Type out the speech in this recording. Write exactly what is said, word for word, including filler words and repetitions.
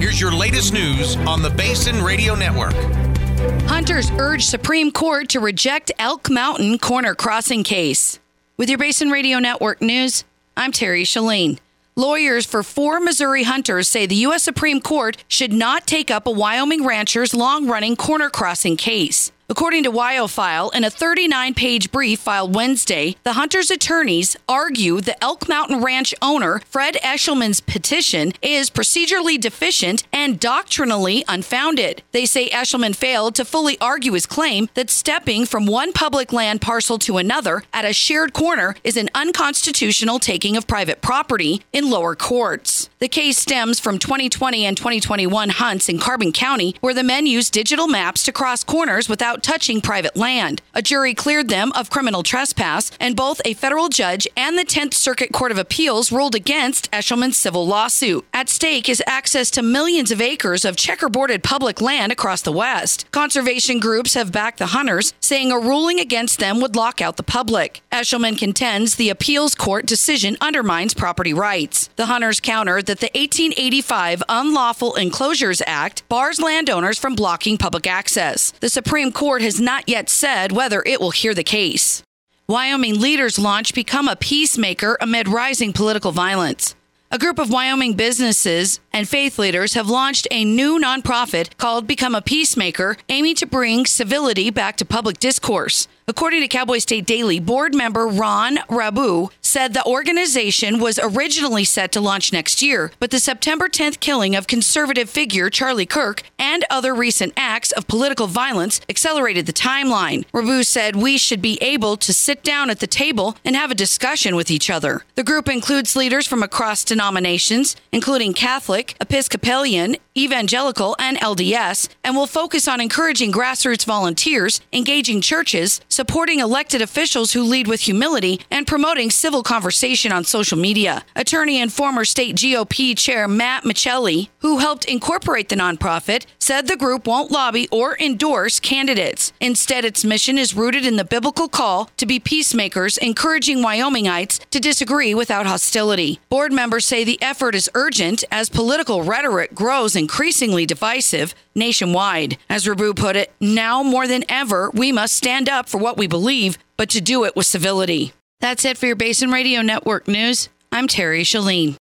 Here's your latest news on the Basin Radio Network. Hunters urge Supreme Court to reject Elk Mountain corner crossing case. With your Basin Radio Network news, I'm Terry Shalene. Lawyers for four Missouri hunters say the U S Supreme Court should not take up a Wyoming rancher's long-running corner crossing case. According to WyoFile, in a thirty-nine page brief filed Wednesday, the hunters' attorneys argue the Elk Mountain Ranch owner, Fred Eshelman's petition, is procedurally deficient and doctrinally unfounded. They say Eshelman failed to fully argue his claim that stepping from one public land parcel to another at a shared corner is an unconstitutional taking of private property in lower courts. The case stems from twenty twenty and twenty twenty-one hunts in Carbon County, where the men used digital maps to cross corners without touching private land. A jury cleared them of criminal trespass, and both a federal judge and the tenth Circuit Court of Appeals ruled against Eshelman's civil lawsuit. At stake is access to millions of acres of checkerboarded public land across the West. Conservation groups have backed the hunters, saying a ruling against them would lock out the public. Eshelman contends the appeals court decision undermines property rights. The hunters countered that the eighteen eighty-five Unlawful Enclosures Act bars landowners from blocking public access. The Supreme Court has not yet said whether it will hear the case. Wyoming leaders launch Become a Peacemaker amid rising political violence. A group of Wyoming businesses and faith leaders have launched a new nonprofit called Become a Peacemaker, aiming to bring civility back to public discourse. According to Cowboy State Daily, board member Ron Rabu said the organization was originally set to launch next year, but the September tenth killing of conservative figure Charlie Kirk and other recent acts of political violence accelerated the timeline. Rabu said we should be able to sit down at the table and have a discussion with each other. The group includes leaders from across denominations, including Catholic, Episcopalian, Evangelical, and L D S, and will focus on encouraging grassroots volunteers, engaging churches, supporting elected officials who lead with humility, and promoting civil conversation on social media. Attorney and former state G O P chair Matt Michelli, who helped incorporate the nonprofit, said the group won't lobby or endorse candidates. Instead, its mission is rooted in the biblical call to be peacemakers, encouraging Wyomingites to disagree without hostility. Board members say the effort is urgent as political rhetoric grows increasingly divisive nationwide. As Rabu put it, now more than ever, we must stand up for what we believe, but to do it with civility. That's it for your Basin Radio Network news. I'm Terry Shalene.